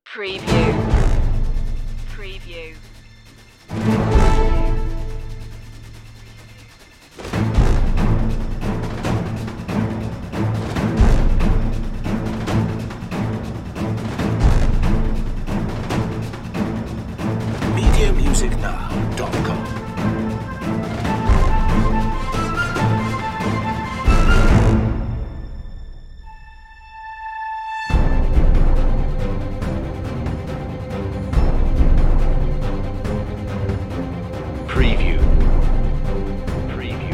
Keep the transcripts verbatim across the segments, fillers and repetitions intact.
Preview. Preview. media music now dot com. Preview. Preview.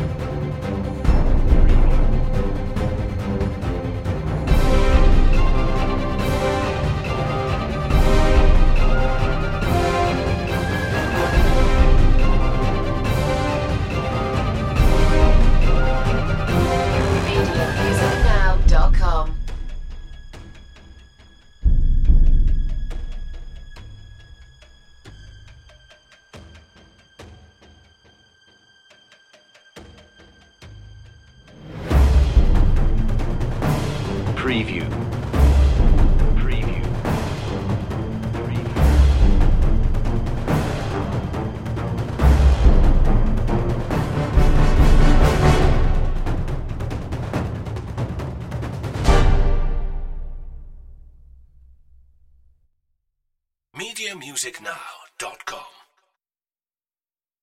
media music now dot com. Preview. Preview. Preview. media music now dot com